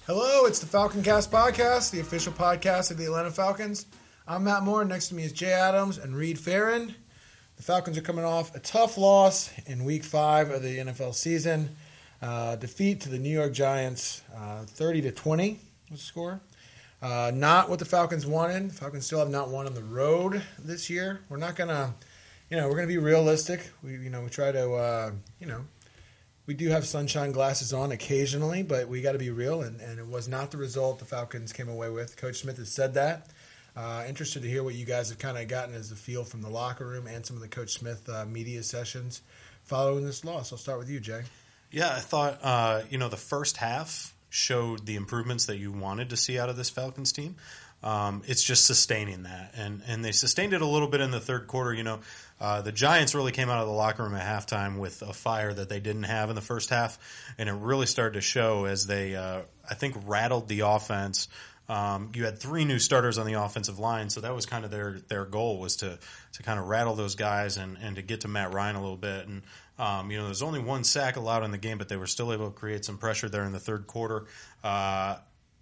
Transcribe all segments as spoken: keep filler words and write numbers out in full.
Hello, it's the Falcon Cast Podcast, the official podcast of the Atlanta Falcons. I'm Matt Moore. Next to me is Jay Adams and Reed Farron. The Falcons are coming off a tough loss in Week Five of the N F L season. Uh, defeat to the New York Giants, uh, thirty to twenty was the score. Uh, not what the Falcons wanted. The Falcons still have not won on the road this year. We're not gonna, you know, we're gonna be realistic. We, you know, we try to, uh, you know. We do have sunshine glasses on occasionally, but we got to be real, and, and it was not the result the Falcons came away with. Coach Smith has said that. Uh, interested to hear what you guys have kind of gotten as a feel from the locker room and some of the Coach Smith uh, media sessions following this loss. I'll start with you, Jay. Yeah, I thought, uh, you know, the first half showed the improvements that you wanted to see out of this Falcons team. Um, it's just sustaining that, and and they sustained it a little bit in the third quarter. You know, uh, the Giants really came out of the locker room at halftime with a fire that they didn't have in the first half, and it really started to show as they, uh, I think, rattled the offense. Um, you had three new starters on the offensive line, so that was kind of their their goal was to to kind of rattle those guys and and to get to Matt Ryan a little bit. And um, you know, there's only one sack allowed in the game, but they were still able to create some pressure there in the third quarter. Uh,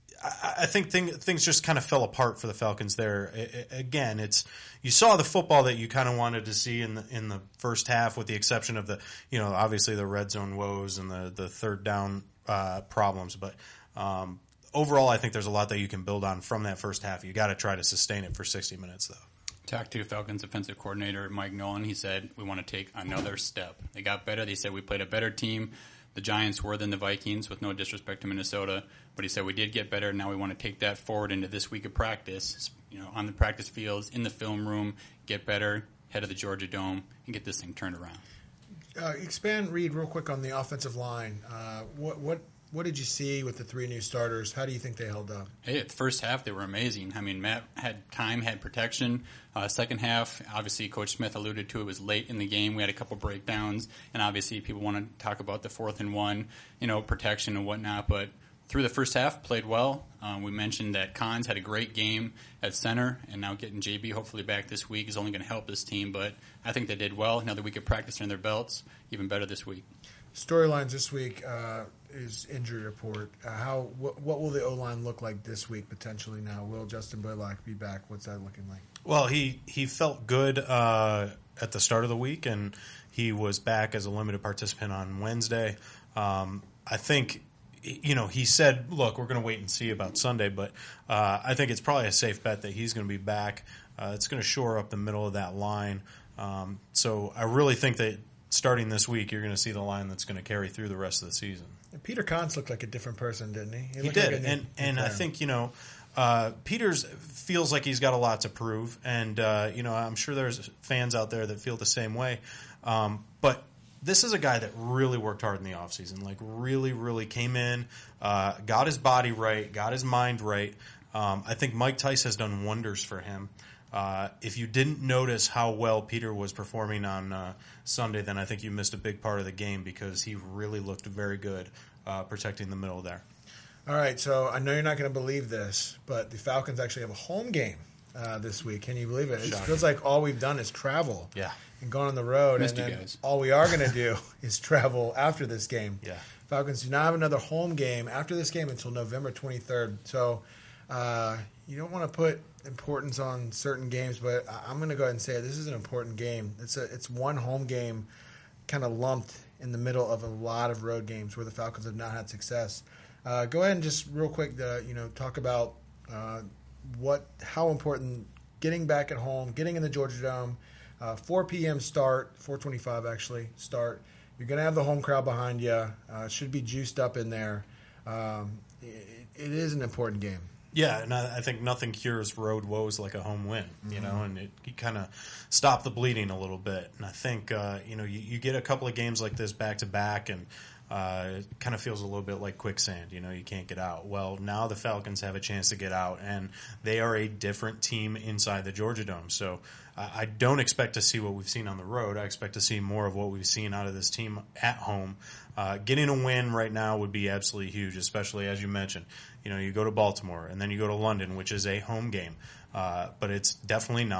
I think thing, things just kind of fell apart for the Falcons there. It, again, it's you saw the football that you kind of wanted to see in the in the first half, with the exception of the you know obviously the red zone woes and the the third down uh, problems. But um, overall, I think there's a lot that you can build on from that first half. You got to try to sustain it for sixty minutes, though. Talked to Falcons defensive coordinator Mike Nolan. He said we want to take another step. They got better. They said we played a better team. The Giants were than the Vikings, with no disrespect to Minnesota. But he said we did get better. Now we want to take that forward into this week of practice. You know, on the practice fields, in the film room, get better, head of the Georgia Dome, and get this thing turned around. Uh, expand, Reed, real quick on the offensive line. Uh, what what what did you see with the three new starters? How do you think they held up? Hey, at the first half, they were amazing. I mean, Matt had time, had protection. Uh, second half, obviously, Coach Smith alluded to it was late in the game. We had a couple breakdowns, and obviously, people want to talk about the fourth and one, you know, protection and whatnot. But through the first half, played well. Um, we mentioned that Cons had a great game at center, and now getting J B hopefully back this week is only going to help this team. But I think they did well. Another week of practice in their belts, even better this week. Storylines this week uh, is injury report. Uh, how what, what will the O-line look like this week potentially now? Will Justin Blaylock be back? What's that looking like? Well, he, he felt good uh, at the start of the week, and he was back as a limited participant on Wednesday. Um, I think, you know, he said, look, we're going to wait and see about Sunday, but uh, I think it's probably a safe bet that he's going to be back. Uh, it's going to shore up the middle of that line. Um, so I really think that starting this week, you're going to see the line that's going to carry through the rest of the season. And Peter Cons looked like a different person, didn't he? He, he did, like new, and and I think you know, uh, Peters feels like he's got a lot to prove, and uh, you know, I'm sure there's fans out there that feel the same way. Um, but this is a guy that really worked hard in the offseason, like really, really came in, uh, got his body right, got his mind right. Um, I think Mike Tice has done wonders for him. Uh, if you didn't notice how well Peter was performing on uh, Sunday, then I think you missed a big part of the game because he really looked very good uh, protecting the middle there. All right, so I know you're not going to believe this, but the Falcons actually have a home game uh, this week. Can you believe it? Shocking. It feels like all we've done is travel yeah. and gone on the road, Missed and you then guys. all we are going to do is travel after this game. Yeah. Falcons do not have another home game after this game until November twenty-third. So uh, you don't want to put importance on certain games, but I'm going to go ahead and say it. This is an important game. It's a it's one home game kind of lumped in the middle of a lot of road games where the Falcons have not had success. Uh, go ahead and just real quick, uh, you know, talk about uh, what how important getting back at home, getting in the Georgia Dome, uh, four p.m. start, four twenty-five actually start. You're going to have the home crowd behind you. Uh, should be juiced up in there. Um, it, it is an important game. Yeah, and I, I think nothing cures road woes like a home win, you mm-hmm. know, and it you kind of stop the bleeding a little bit. And I think, uh, you know, you, you get a couple of games like this back to back, and uh, it kind of feels a little bit like quicksand, you know, you can't get out. Well, now the Falcons have a chance to get out, and they are a different team inside the Georgia Dome. So uh, I don't expect to see what we've seen on the road. I expect to see more of what we've seen out of this team at home. Uh, getting a win right now would be absolutely huge, especially as you mentioned. You know, you go to Baltimore and then you go to London, which is a home game, uh, but it's definitely not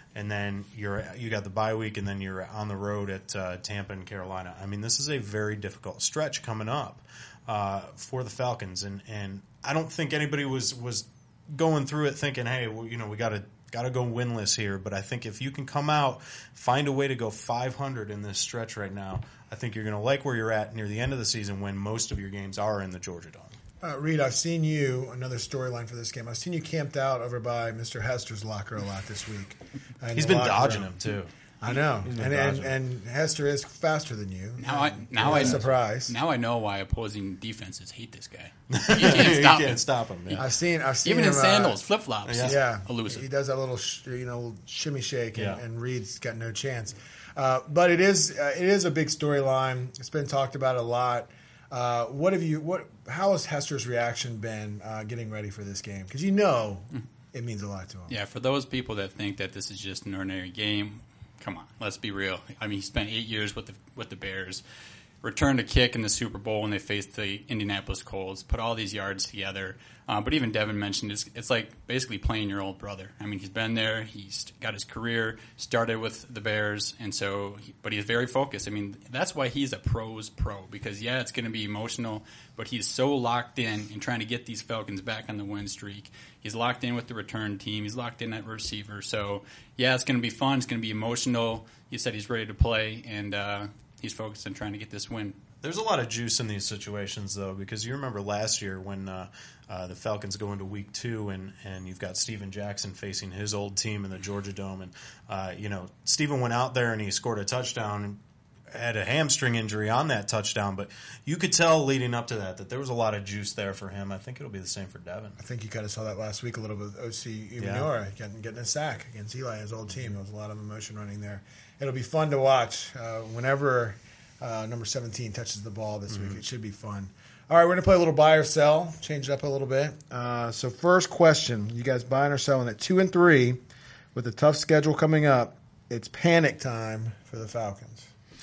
and then you're you got the bye week, and then you're on the road at uh, Tampa and Carolina. I mean, this is a very difficult stretch coming up uh, for the Falcons, and, and I don't think anybody was was going through it thinking, hey, well, you know, we got to got to go winless here. But I think if you can come out, find a way to go five hundred in this stretch right now, I think you're going to like where you're at near the end of the season when most of your games are in the Georgia Dome. Uh, Reed, I've seen you, another storyline for this game, I've seen you camped out over by Mister Hester's locker a lot this week. He's been dodging him, too. I know. And, and and Hester is faster than you. Now I now I surprise. Now I know why opposing defenses hate this guy. You can't stop you him. can't stop him. Yeah. I've seen I've seen Even him, in sandals, uh, flip flops. Yeah, yeah. Elusive. He does that little sh- you know shimmy shake, and, Yeah. and Reed's got no chance. Uh, but it is uh, it is a big storyline. It's been talked about a lot. Uh, what have you? What? How has Hester's reaction been uh, getting ready for this game? Because you know it means a lot to him. Yeah, for those people that think that this is just an ordinary game, come on, let's be real. I mean, he spent eight years with the with the Bears, returned a kick in the Super Bowl when they faced the Indianapolis Colts, put all these yards together. Uh, but even Devin mentioned it's, it's like basically playing your old brother. I mean, he's been there. He's got his career started with the Bears, and so, he, but he's very focused. I mean, that's why he's a pro's pro, because yeah, it's going to be emotional, but he's so locked in and trying to get these Falcons back on the win streak. He's locked in with the return team. He's locked in at receiver. So yeah, it's going to be fun. It's going to be emotional. You said he's ready to play, and uh, he's focused on trying to get this win. There's a lot of juice in these situations, though, because you remember last year when uh, uh, the Falcons go into week two and, and you've got Steven Jackson facing his old team in the Georgia Dome. And, uh, you know, Steven went out there and he scored a touchdown and had a hamstring injury on that touchdown. But you could tell leading up to that that there was a lot of juice there for him. I think it'll be the same for Devin. I think you kind of saw that last week a little bit with O C Umenyiora Yeah. getting, getting a sack against Eli, his old team. There was a lot of emotion running there. It'll be fun to watch uh, whenever uh, number seventeen touches the ball this Mm-hmm. week. It should be fun. All right, we're going to play a little buy or sell, change it up a little bit. Uh, so first question, you guys buying or selling at two and three with a tough schedule coming up? It's panic time for the Falcons.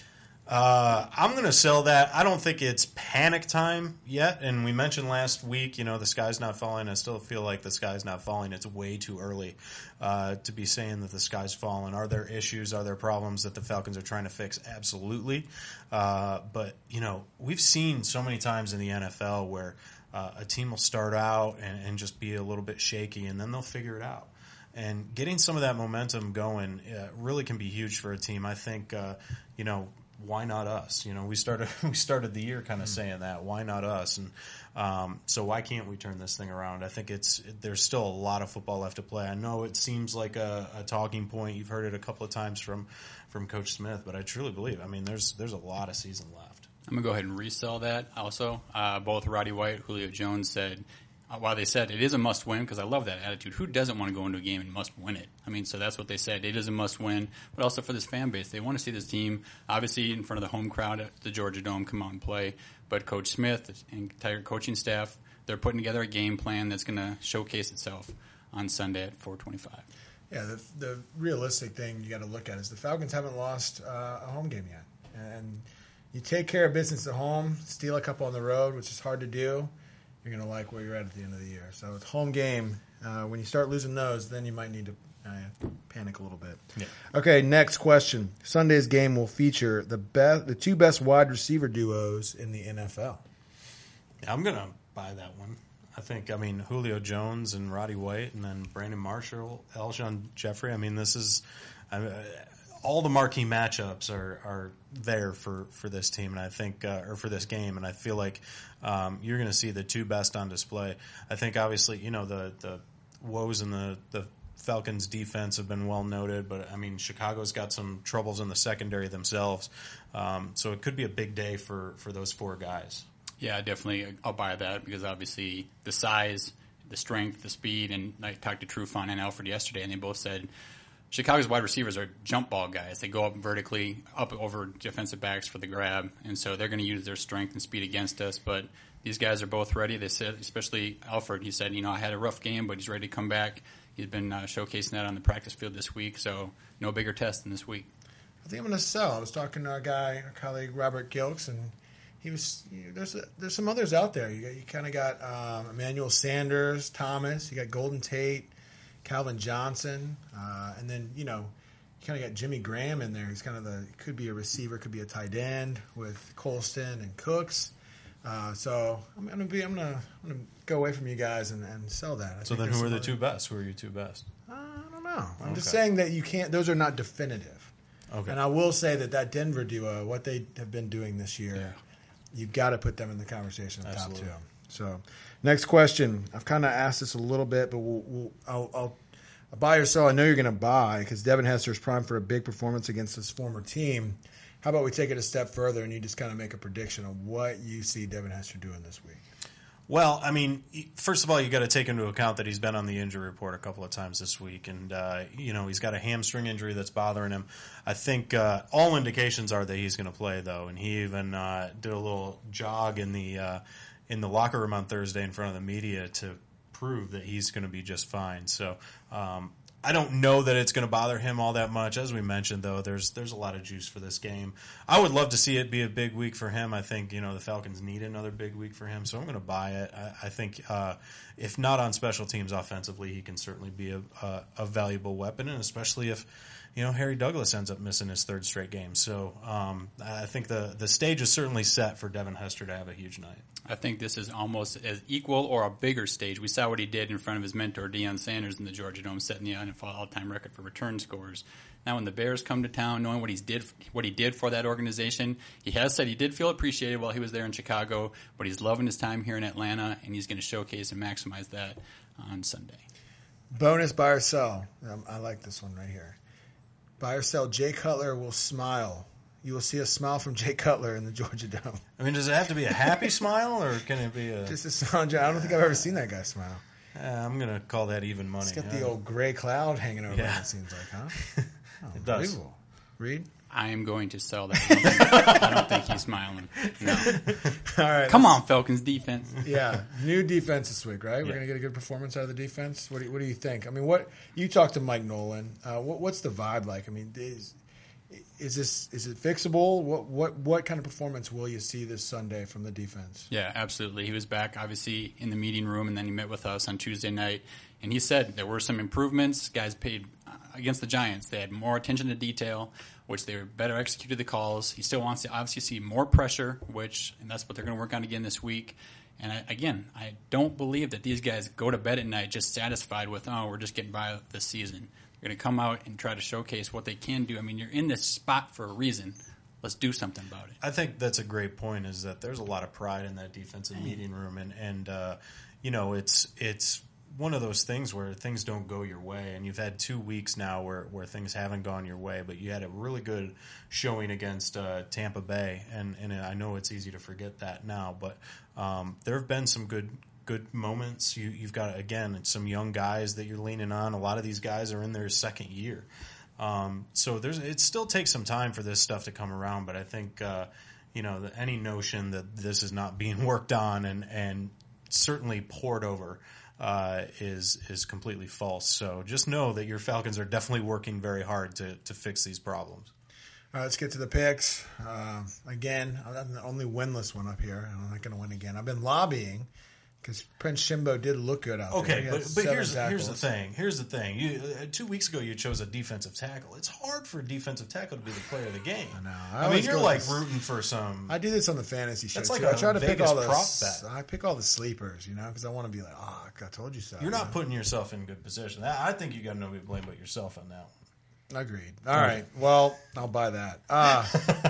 Uh, I'm going to sell that. I don't think it's panic time yet. And we mentioned last week, you know, the sky's not falling. I still feel like the sky's not falling. It's way too early uh, to be saying that the sky's falling. Are there issues? Are there problems that the Falcons are trying to fix? Absolutely. Uh, but, you know, we've seen so many times in the N F L where uh, a team will start out and, and just be a little bit shaky, and then they'll figure it out. And getting some of that momentum going uh, really can be huge for a team. I think, uh, you know, why not us? You know, we started we started the year kind of saying that. Why not us? And um, so why can't we turn this thing around? I think it's there's still a lot of football left to play. I know it seems like a, a talking point. You've heard it a couple of times from from Coach Smith, but I truly believe. I mean, there's there's a lot of season left. I'm going to go ahead and resell that also. Uh, both Roddy White, Julio Jones said, uh, while they said it is a must-win, because I love that attitude. Who doesn't want to go into a game and must win it? I mean, so that's what they said. It is a must-win, but also for this fan base. They want to see this team, obviously, in front of the home crowd at the Georgia Dome, come out and play. But Coach Smith and entire coaching staff, they're putting together a game plan that's going to showcase itself on Sunday at four twenty-five. Yeah, the, the realistic thing you got to look at is the Falcons haven't lost uh, a home game yet. And you take care of business at home, steal a couple on the road, which is hard to do, you're going to like where you're at at the end of the year. So it's home game. Uh, when you start losing those, then you might need to uh, panic a little bit. Yeah. Okay, next question. Sunday's game will feature the best, the two best wide receiver duos in the N F L. Yeah, I'm going to buy that one. I think, I mean, Julio Jones and Roddy White, and then Brandon Marshall, Alshon Jeffrey. I mean, this is I mean, all the marquee matchups are, are there for, for this team, and I think, uh, or for this game, and I feel like um, you're going to see the two best on display. I think, obviously, you know, the the woes in the the Falcons' defense have been well noted, but I mean, Chicago's got some troubles in the secondary themselves, um, so it could be a big day for, for those four guys. Yeah, definitely. I'll buy that because obviously the size, the strength, the speed, and I talked to Trufant and Alfred yesterday, and they both said Chicago's wide receivers are jump ball guys. They go up vertically, up over defensive backs for the grab, and so they're going to use their strength and speed against us. But these guys are both ready. They said, especially Alfred, he said, you know, I had a rough game, but he's ready to come back. He's been uh, showcasing that on the practice field this week, so no bigger test than this week. I think I'm going to sell. I was talking to our guy, our colleague Robert Gilks, and he was. You know, there's a, there's some others out there. You got, you kind of got um, Emmanuel Sanders, Thomas. You got Golden Tate, Calvin Johnson, uh, and then you know you kind of got Jimmy Graham in there. He's kind of the could be a receiver, could be a tight end with Colston and Cooks. Uh, so I'm gonna be I'm gonna I'm gonna go away from you guys and, and sell that. I So think then, there's who are some the other- two best? Who are your two best? I don't know. I'm just Okay. saying that you can't. Those are not definitive. Okay. And I will say that that Denver duo, what they have been doing this year, Yeah. you've got to put them in the conversation of top Absolutely. two. So, next question. I've kind of asked this a little bit, but we'll, we'll I'll, I'll, I'll buy or sell. I know you're going to buy because Devin Hester is primed for a big performance against his former team. How about we take it a step further and you just kind of make a prediction of what you see Devin Hester doing this week? Well, I mean, first of all, you got to take into account that he's been on the injury report a couple of times this week, and uh, you know he's got a hamstring injury that's bothering him. I think uh, all indications are that he's going to play, though, and he even uh, did a little jog in the uh, in the locker room on Thursday in front of the media to prove that he's going to be just fine. So. Um, I don't know that it's going to bother him all that much. As we mentioned, though, there's there's a lot of juice for this game. I would love to see it be a big week for him. I think you know the Falcons need another big week for him, so I'm going to buy it. I, I think uh, if not on special teams offensively, he can certainly be a, a, a valuable weapon, and especially if you know Harry Douglas ends up missing his third straight game. So um, I think the the stage is certainly set for Devin Hester to have a huge night. I think this is almost as equal or a bigger stage. We saw what he did in front of his mentor, Deion Sanders, in the Georgia Dome, setting the N F L all-time record for return scores. Now, when the Bears come to town, knowing what he's did, what he did for that organization, he has said he did feel appreciated while he was there in Chicago, but he's loving his time here in Atlanta, and he's going to showcase and maximize that on Sunday. Bonus buy or sell. Um, I like this one right here. Buy or sell. Jay Cutler will smile. You will see a smile from Jay Cutler in the Georgia Dome. I mean, does it have to be a happy smile, or can it be a? Just a smile. I don't think I've ever seen that guy smile. Uh, I'm going to call that even money. He's got huh? the old gray cloud hanging over Yeah. him, it seems like, huh? Oh, It does. unbelievable. Reed? I am going to sell that. I don't think, I don't think he's smiling. No. All right. Come on, Falcons defense. Yeah, new defense this week, right? We're Yeah. going to get a good performance out of the defense. What do you, what do you think? I mean, what you talked to Mike Nolan. Uh, what, what's the vibe like? I mean, is is this is it fixable? What what what kind of performance will you see this Sunday from the defense? Yeah, absolutely. He was back, obviously, in the meeting room, and then he met with us on Tuesday night. And he said there were some improvements. Guys paid uh, against the Giants. They had more attention to detail, which they were better executed the calls. He still wants to obviously see more pressure, which and that's what they're going to work on again this week. And I, again, I don't believe that these guys go to bed at night just satisfied with, oh, we're just getting by this season. They're going to come out and try to showcase what they can do. I mean, you're in this spot for a reason. Let's do something about it. I think that's a great point. Is that there's a lot of pride in that defensive meeting room, and and uh, you know it's it's one of those things where things don't go your way, and you've had two weeks now where, where things haven't gone your way, but you had a really good showing against uh, Tampa Bay, and and I know it's easy to forget that now, but um, there have been some good. Good moments. You, you've got, again, some young guys that you're leaning on. A lot of these guys are in their second year. Um, so there's it still takes some time for this stuff to come around, but I think, uh, you know, the, any notion that this is not being worked on and, and certainly poured over uh, is is completely false. So just know that your Falcons are definitely working very hard to, to fix these problems. All right, let's get to the picks. Uh, again, I'm the only winless one up here, and I'm not going to win again. I've been lobbying. Because Prince Shimbo did look good out there. Okay, He had but, but seven here's here's the tackles. thing. Here's the thing. You, uh, two weeks ago, you chose a defensive tackle. It's hard for a defensive tackle to be the player of the game. I know. I I, mean, always you're go like with this- rooting for some. I do this on the fantasy show. That's like too. I a try to pick Vegas all the prop bet. I pick all the sleepers, you know, because I want to be like, oh, I told you so. You're you not know? putting yourself in good position. I I think you got nobody to blame but yourself on that one. Agreed. All right. Well, I'll buy that. Uh,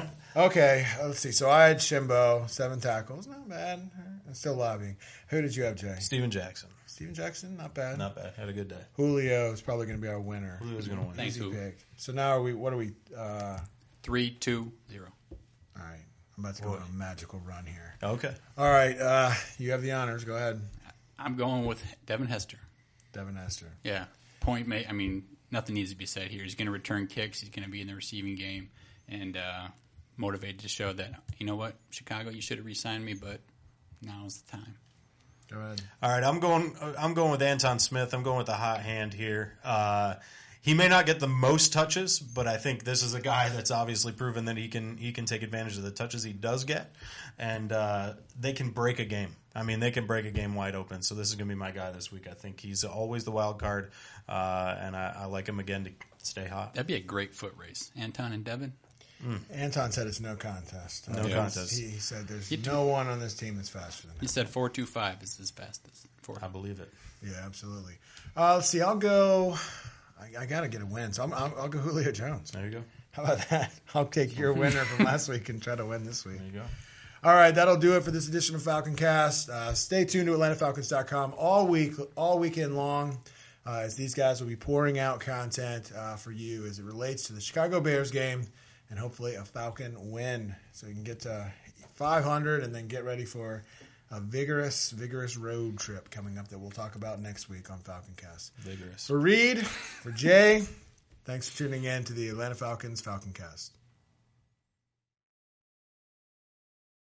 okay. Let's see. So I had Shimbo, seven tackles. Not bad. I'm still lobbying. Who did you have, Jay? Steven Jackson, Steven Jackson. Not bad. not bad. Had a good day. Julio is probably going to be our winner. Julio's going to win. Thanks, Easy Julio. pick. So now are we? What are we? Uh, Three, two, zero. all right. I'm about to go on a magical run here. Okay. All right. Uh, you have the honors. Go ahead, I'm going with Devin Hester. Devin Hester. Yeah. Point made. I mean, nothing needs to be said here. He's going to return kicks. He's going to be in the receiving game and uh, motivated to show that, you know what, Chicago, you should have re-signed me, but now's the time. Go ahead. All right, I'm going. I'm going with Anton Smith. I'm going with the hot hand here. Uh, he may not get the most touches, but I think this is a guy that's obviously proven that he can he can take advantage of the touches he does get, and uh, they can break a game. I mean, they can break a game wide open. So this is going to be my guy this week. I think he's always the wild card, uh, and I, I like him again to stay hot. That'd be a great foot race. Anton and Devin. Mm. Anton said it's no contest. No uh, contest. He, he said there's he no one on this team that's faster than him. He said four two five is his fastest. Four. I believe it. Yeah, absolutely. Uh, let's see. I'll go. I, I got to get a win, so I'm, I'll, I'll go Julio Jones. There you go. How about that? I'll take your winner from last week and try to win this week. There you go. All right, that'll do it for this edition of Falcon Cast. Uh, stay tuned to Atlanta Falcons dot com all week, all weekend long, uh, as these guys will be pouring out content uh, for you as it relates to the Chicago Bears game and hopefully a Falcon win, so you can get to five hundred and then get ready for a vigorous, vigorous road trip coming up that we'll talk about next week on Falcon Cast. Vigorous. For Reed, for Jay, thanks for tuning in to the Atlanta Falcons Falcon Cast.